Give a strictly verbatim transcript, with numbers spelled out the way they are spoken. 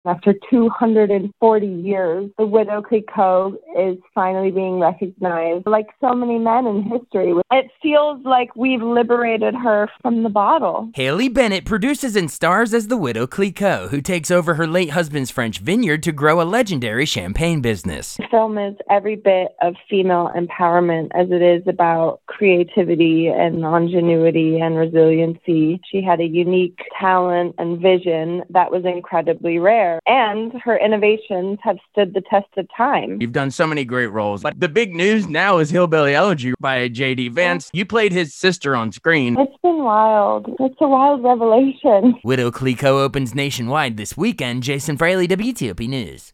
After two hundred forty years, the Widow Clicquot is finally being recognized. Like so many men in history, it feels like we've liberated her from the bottle. Haley Bennett produces and stars as the Widow Clicquot, who takes over her late husband's French vineyard to grow a legendary champagne business. The film is every bit of female empowerment as it is about creativity and ingenuity and resiliency. She had a unique talent and vision that was incredibly rare. And her innovations have stood the test of time. You've done so many great roles, but the big news now is Hillbilly Elegy by J D Vance. You played his sister on screen. It's been wild. It's a wild revelation. Widow Clicquot opens nationwide this weekend. Jason Fraley, W T O P News.